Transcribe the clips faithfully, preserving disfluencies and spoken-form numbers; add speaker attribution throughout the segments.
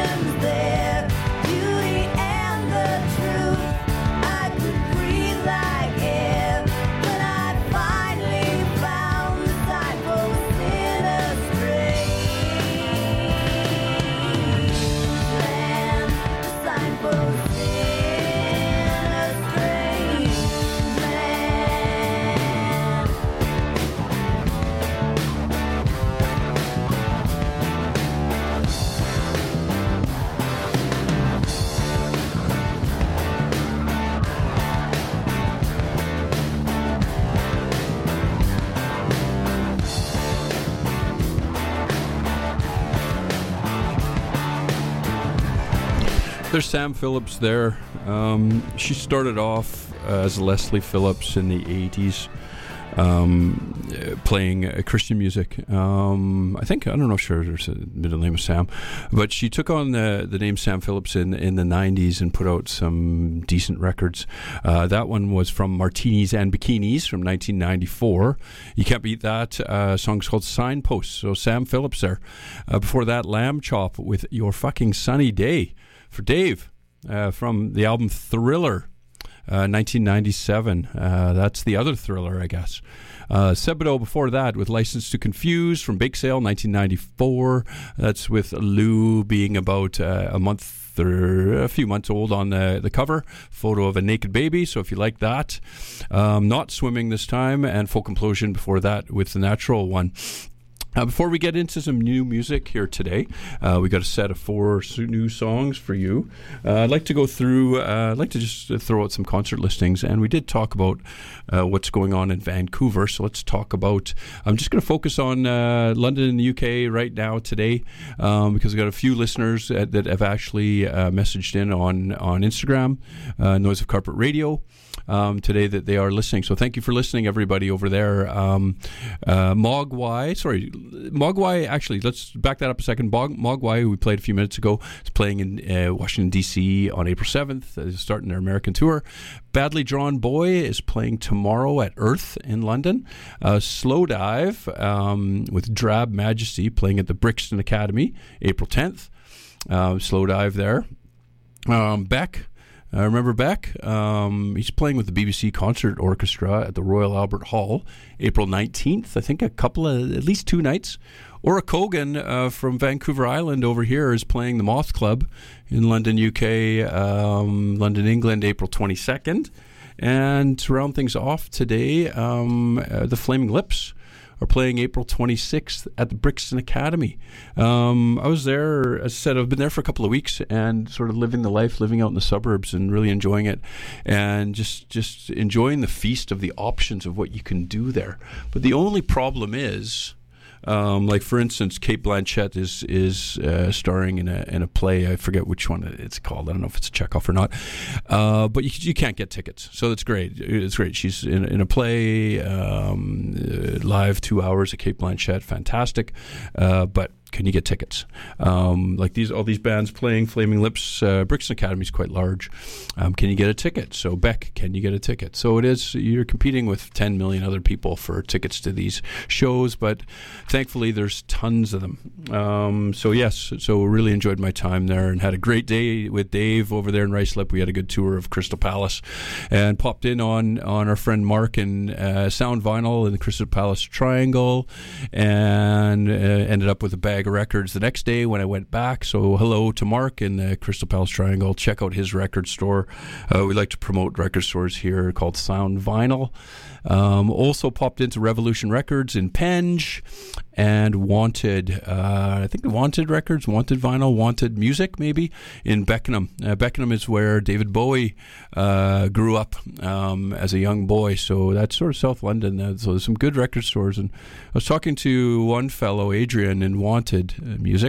Speaker 1: There's Sam Phillips there. Um, she started off as Leslie Phillips in the eighties, um, playing uh, Christian music. Um, I think, I don't know if her middle name is Sam, but she took on the, the name Sam Phillips in, in the nineties and put out some decent records. Uh, that one was from Martinis and Bikinis from nineteen ninety-four. You can't beat that. Uh, song's called Signposts. So Sam Phillips there. Uh, before that, Lamb Chop with Your Fucking Sunny Day for Dave, uh, from the album Thriller, uh, nineteen ninety-seven. Uh, that's the other Thriller, I guess. Uh, Sebadoh before that with License to Confuse from Bake Sale, nineteen ninety-four. That's with Lou being about uh, a month or a few months old on the, the cover. Photo of a naked baby, so if you like that. Um, Not Swimming this time, and Folk Implosion before that with The Natural One. Uh, before we get into some new music here today, uh, we got a set of four new songs for you. Uh, I'd like to go through, uh, I'd like to just throw out some concert listings, and we did talk about uh, what's going on in Vancouver, so let's talk about, I'm just going to focus on uh, London and the U K right now today, um, because we've got a few listeners that, that have actually uh, messaged in on, on Instagram, uh, Noise of Carpet Radio, Um, today that they are listening. So thank you for listening, everybody over there. Um, uh, Mogwai, sorry, Mogwai, actually, let's back that up a second. Mog, Mogwai, who we played a few minutes ago, is playing in uh, Washington, D C on April seventh, uh, starting their American tour. Badly Drawn Boy is playing tomorrow at Earth in London. Uh, Slow Dive um, with Drab Majesty playing at the Brixton Academy, April tenth. Uh, Slow Dive there. Um, Beck, Uh, remember Beck? Um, he's playing with the B B C Concert Orchestra at the Royal Albert Hall, April nineteenth. I think a couple of, at least two nights. Ora Kogan uh, from Vancouver Island over here is playing the Moth Club in London, U K, um, London, England, April twenty-second. And to round things off today, um, uh, the Flaming Lips are playing April twenty-sixth at the Brixton Academy. Um, I was there, as I said, I've been there for a couple of weeks and sort of living the life, living out in the suburbs and really enjoying it, and just just enjoying the feast of the options of what you can do there. But the only problem is, Um, like for instance, Cate Blanchett is is uh, starring in a in a play. I forget which one it's called. I don't know if it's a Chekhov or not. Uh, but you you can't get tickets, so it's great. It's great. She's in in a play, um, live two hours of Cate Blanchett, fantastic. Uh, but can you get tickets? Um, like these, all these bands playing Flaming Lips, uh, Brixton Academy is quite large. Um, can you get a ticket? So Beck, can you get a ticket? So it is, you're competing with ten million other people for tickets to these shows, but thankfully there's tons of them. Um, so yes, so really enjoyed my time there and had a great day with Dave over there in Ruislip. We had a good tour of Crystal Palace and popped in on, on our friend Mark and uh, Sound Vinyl in the Crystal Palace Triangle, and uh, ended up with a bag of records the next day when I went back. So hello to Mark in the Crystal Palace Triangle. Check out his record store. Uh, we like to promote record stores here called Sound Vinyl. Um, also popped into Revolution Records in Penge and Wanted, uh, I think Wanted Records, Wanted Vinyl, Wanted Music maybe in Beckenham. Uh, Beckenham is where David Bowie uh, grew up um, as a young boy, so that's sort of South London. Uh, so there's some good record stores, and I was talking to one fellow, Adrian, in Wanted uh, Music.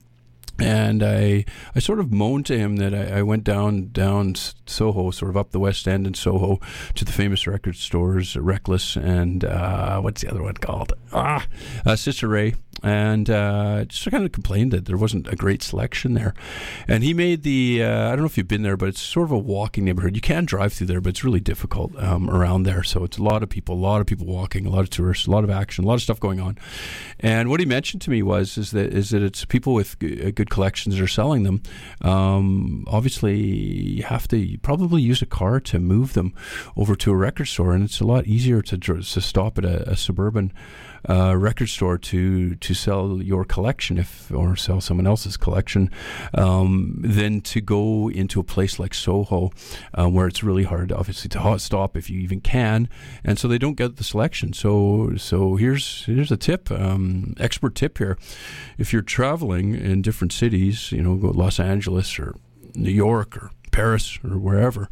Speaker 1: And I I sort of moaned to him that I, I went down down Soho, sort of up the West End in Soho, to the famous record stores, Reckless and uh, what's the other one called? Ah, uh, Sister Ray. and uh, just kind of complained that there wasn't a great selection there. And he made the, uh, I don't know if you've been there, but it's sort of a walking neighborhood. You can drive through there, but it's really difficult um, around there. So it's a lot of people, a lot of people walking, a lot of tourists, a lot of action, a lot of stuff going on. And what he mentioned to me was is that is that it's people with g- good collections that are selling them. Um, obviously, you have to you probably use a car to move them over to a record store, and it's a lot easier to, to stop at a, a suburban Uh, record store to to sell your collection if or sell someone else's collection um, than to go into a place like Soho uh, where it's really hard obviously to hot stop if you even can, and so they don't get the selection. So so here's here's a tip, um, expert tip here. If you're traveling in different cities, you know, go to Los Angeles or New York or Paris or wherever,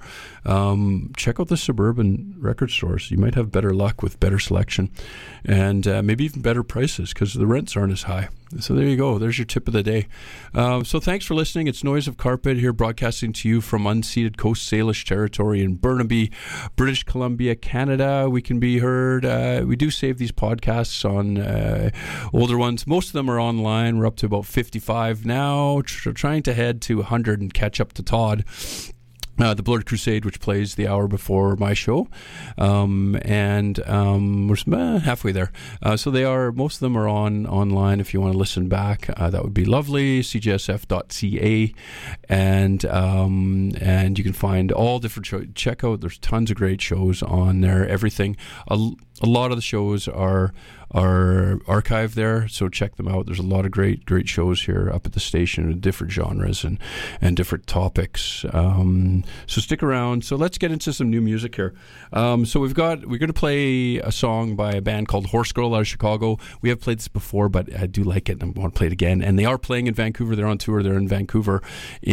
Speaker 1: um, check out the suburban record stores. You might have better luck with better selection and uh, maybe even better prices because the rents aren't as high. So there you go. There's your tip of the day. Um, so thanks for listening. It's Noise of Carpet here, broadcasting to you from unceded Coast Salish territory in Burnaby, British Columbia, Canada. We can be heard. Uh, we do save these podcasts on uh, older ones. Most of them are online. We're up to about fifty-five now, tr- trying to head to one hundred and catch up to Todd. Uh, the Blurred Crusade, which plays the hour before my show, um, and um, we're uh, halfway there. Uh, so they are, most of them are on online. If you want to listen back, uh, that would be lovely. C G S F dot C A, and um, and you can find all different shows. Check out. There's tons of great shows on there. Everything. A, a lot of the shows are are archived there, so check them out. There's a lot of great great shows here up at the station, different genres and and different topics. Um, so stick around. So let's get into some new music here. Um, so we've got we're going to play a song by a band called Horse Girl out of Chicago. We have played this before, but I do like it and I want to play it again. And they are playing in Vancouver. They're on tour. They're in Vancouver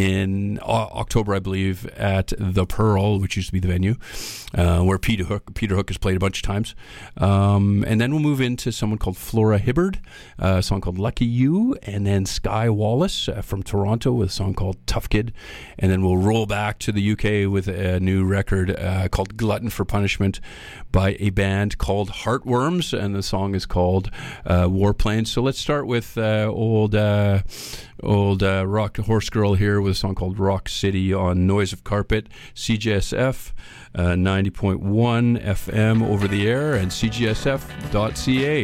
Speaker 1: in uh, October, I believe, at the Pearl, which used to be the venue uh, where Peter Hook Peter Hook has played a bunch of times. Um, and then we'll move into someone called Flora Hibbard, uh, a song called Lucky You, and then Sky Wallace uh, from Toronto with a song called Tough Kid, and then we'll roll back to the U K with a new record uh, called Glutton for Punishment by a band called Heartworms, and the song is called uh, Warplane. So let's start with uh, old uh, old uh, rock horse girl here with a song called Rock City on Noise of Carpet, C G S F uh, ninety point one F M over the air, and C G S F dot C A.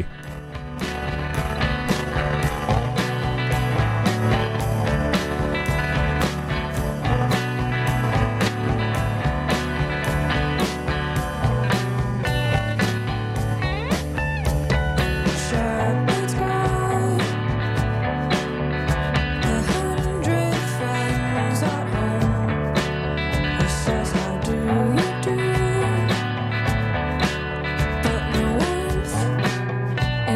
Speaker 2: And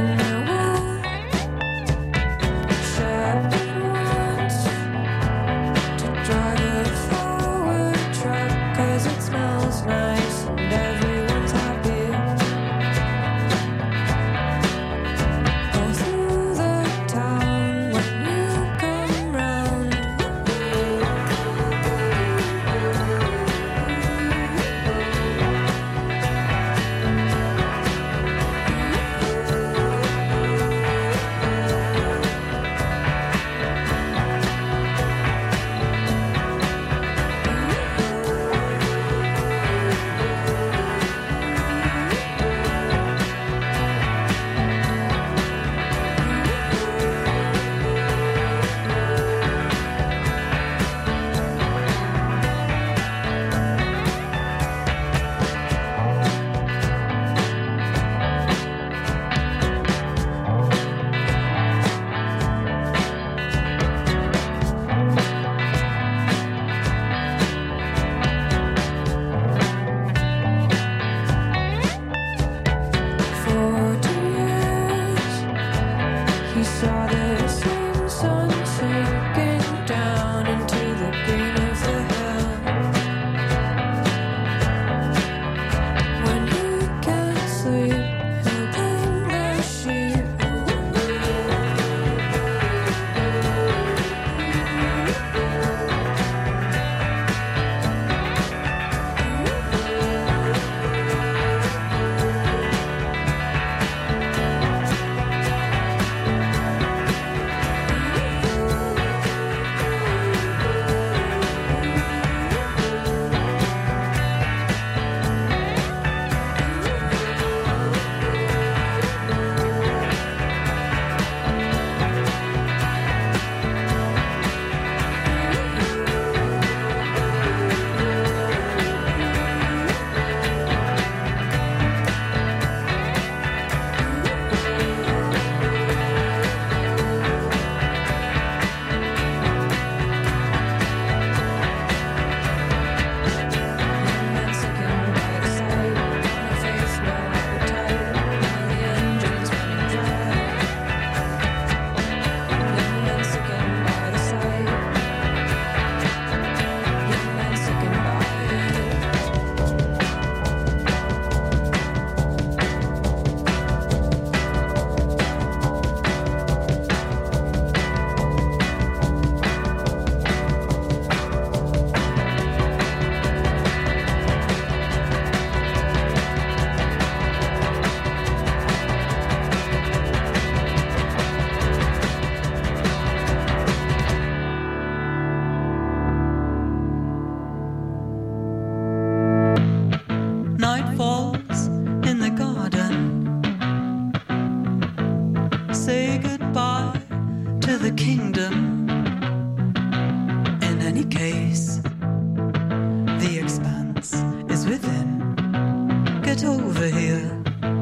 Speaker 2: any case, the expanse is within. Get over here.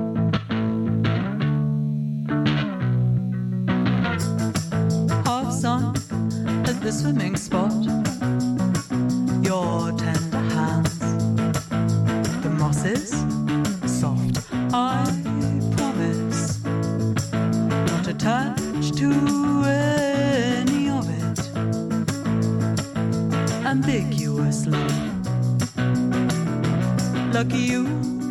Speaker 2: Half sunk at the swimming spot, your tender hands, the mosses soft, I promise, not attached to any of it, ambiguously. Lucky you,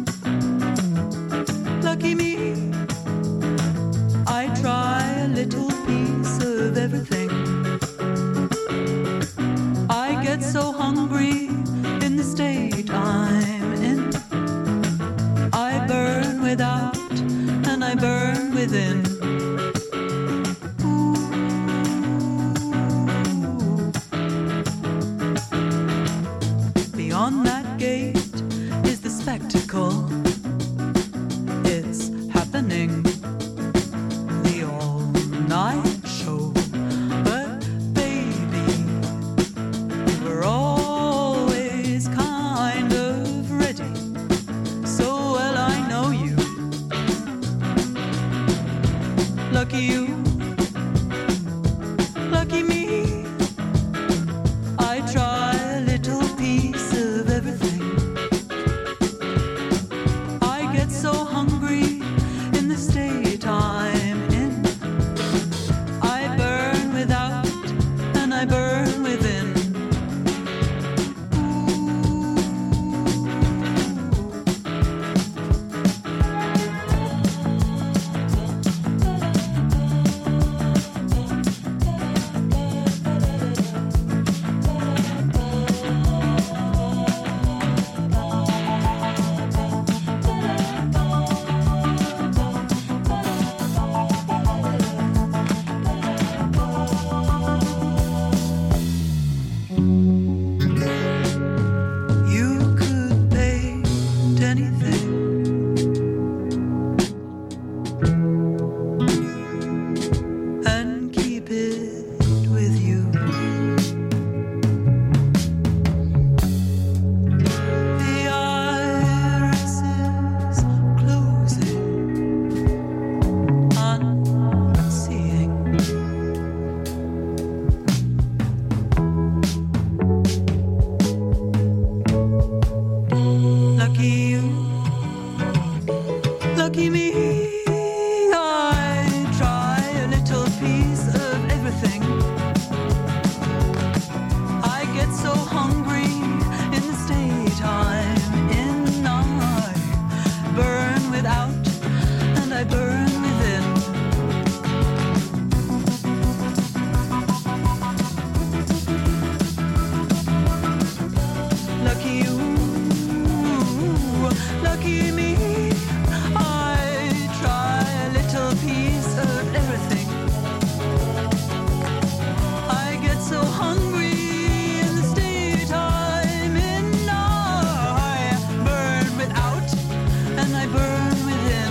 Speaker 2: lucky me, I try a little piece of everything. I get so hungry in the state I'm in. I burn without and I burn within. Ooh. Beyond that gate is the spectacle. It's happening, the all-night show. But baby, we're always kind of ready. So well I know you. Lucky you, lucky me. I try a little piece of everything. I get so hungry in the state I'm in. I burn without and I burn within. You could paint anything, and keep it with you. The iris is closing, unseeing. Lucky you, lucky me. I try a little piece of everything. I get so hungry in the state I'm in. I burn without and I burn within. Lucky you, lucky me. I try a little piece of everything. I get so hungry in the state I'm in. I burn without and I burn within.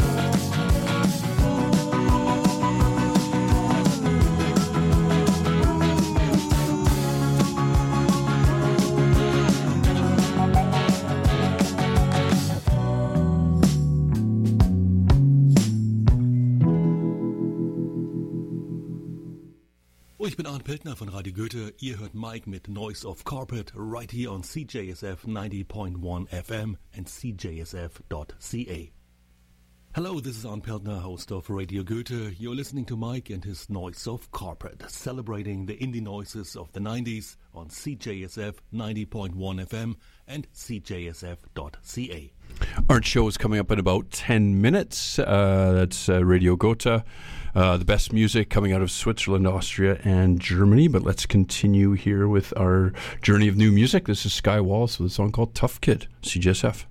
Speaker 3: Oh, ich bin Arndt Piltner von Radio Goethe. Ihr hört Mike mit Noise of Carpet right here on C J S F ninety point one F M and C J S F dot C A. Hello, this is Arndt Piltner, host of Radio Goethe. You're listening to Mike and his Noise of Carpet, celebrating the indie noises of the nineties on C J S F ninety point one F M and C J S F dot C A.
Speaker 1: Our show is coming up in about ten minutes. Uh, that's uh, Radio Goethe. Uh, the best music coming out of Switzerland, Austria, and Germany. But let's continue here with our journey of new music. This is Sky Walls with a song called Tough Kid, C J S F.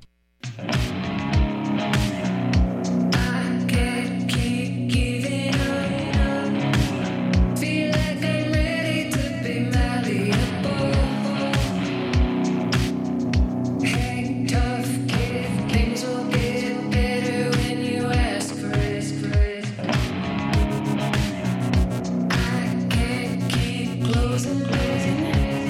Speaker 4: Closing, closing.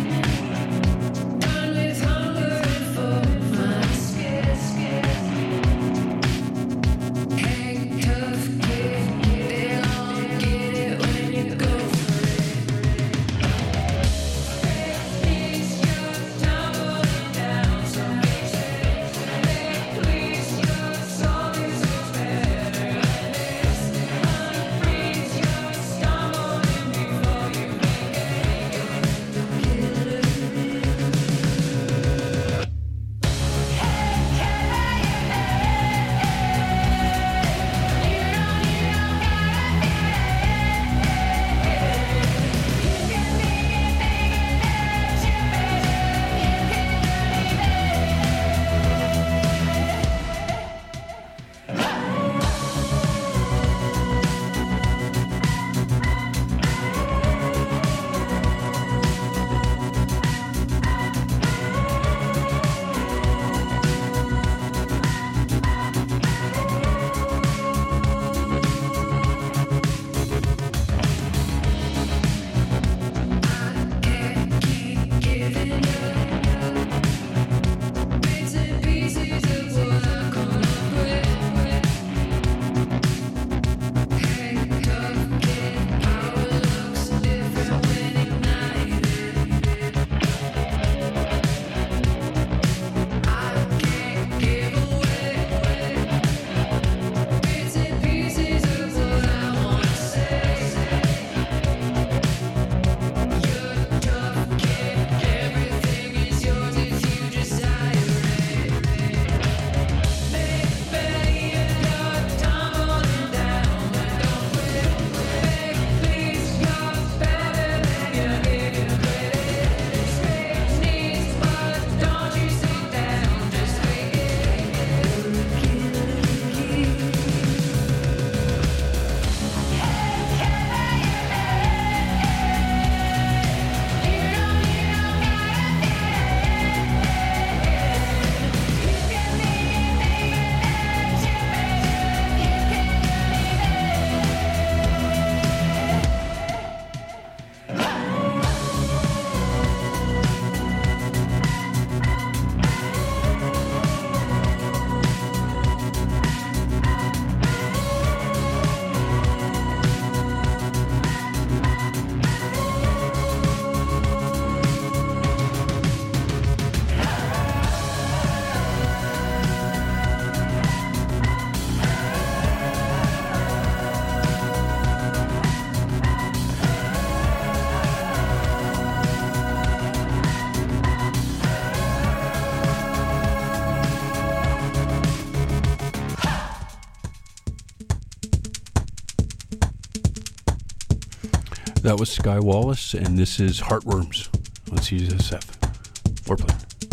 Speaker 1: That was Sky Wallace, and this is Heartworms on C J S F. Foreplay.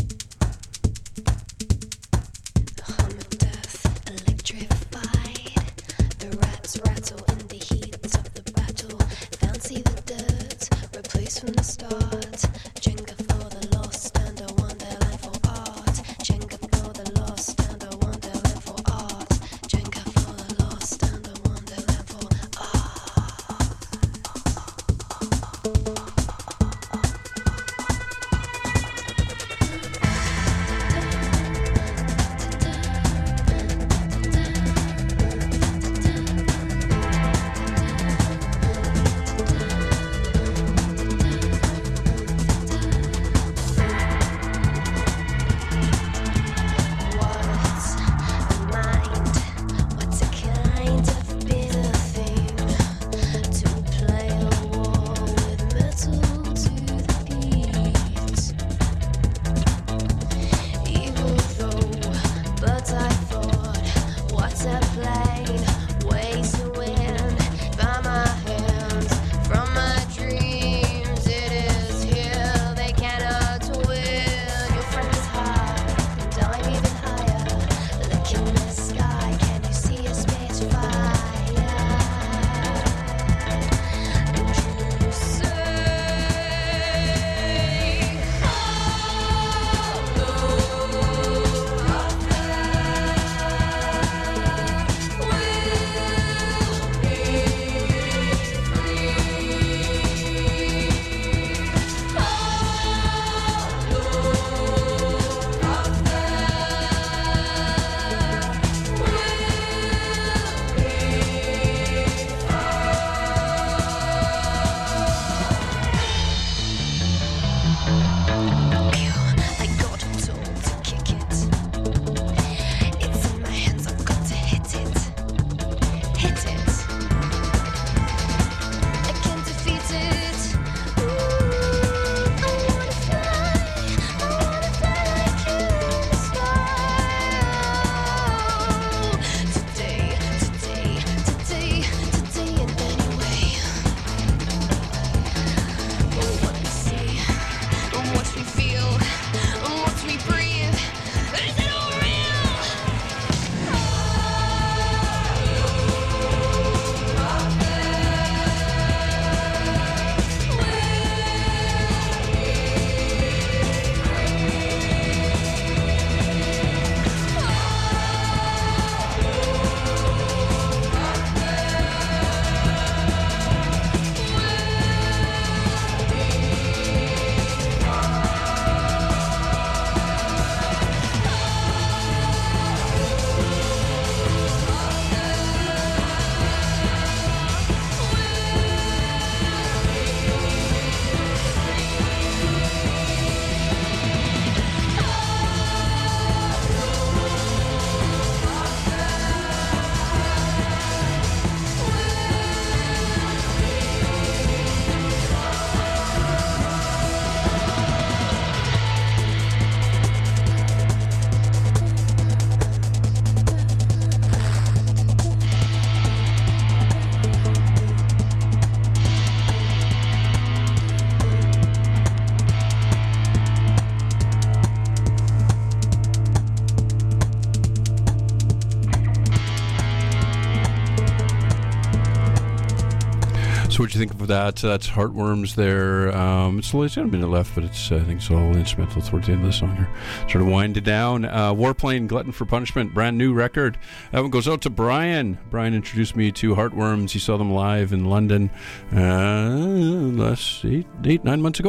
Speaker 1: So what do you think of that? So that's Heartworms there. Um, it's, it's got a minute left, but it's uh, I think it's all instrumental towards the end of the song here. Sort of wind it down. Uh, Warplane, Glutton for Punishment, brand new record. That one goes out to Brian. Brian introduced me to Heartworms. He saw them live in London uh, last eight, eight, nine months ago.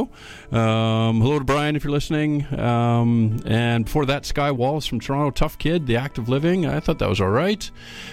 Speaker 1: Um, hello to Brian if you're listening. Um, and before that, Sky Wallace from Toronto, Tough Kid, The Act of Living. I thought that was all right.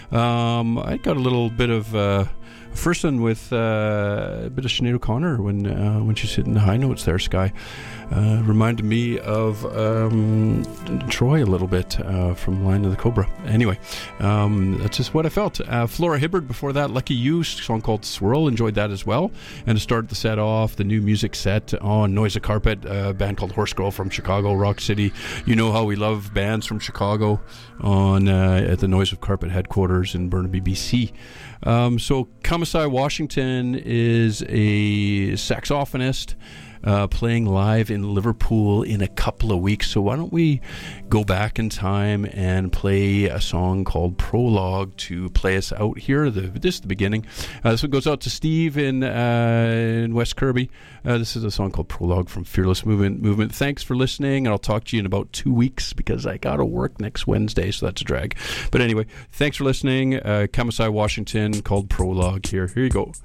Speaker 1: Um, I got a little bit of... Uh, First one with uh, a bit of Sinead O'Connor when uh, when she's hitting the high notes there, Sky. Uh, reminded me of um, Troy a little bit uh, from Line of the Cobra. Anyway, um, that's just what I felt. Uh, Flora Hibbard before that, Lucky You, song called Swirl, enjoyed that as well. And to start the set off, the new music set on Noise of Carpet, a band called Horse Girl from Chicago, Rock City. You know how we love bands from Chicago on uh, at the Noise of Carpet headquarters in Burnaby, B C. Um, so coming Kamasai Washington is a saxophonist uh, playing live in Liverpool in a couple of weeks. So why don't we go back in time and play a song called Prologue to play us out here. The, this is the beginning. Uh, this one goes out to Steve in, uh, in West Kirby. Uh, this is a song called Prologue from Fearless Movement. Movement. Thanks for listening, and I'll talk to you in about two weeks because I got to work next Wednesday, so that's a drag. But anyway, thanks for listening. Uh, Kamasai Washington called Prologue here. Here you go.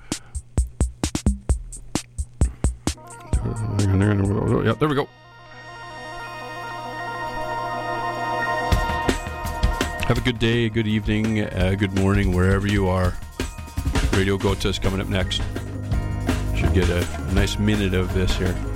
Speaker 1: Yeah, there we go. Have a good day, good evening, uh, good morning, wherever you are. Radio Gota is coming up next. Should get a, a nice minute of this here.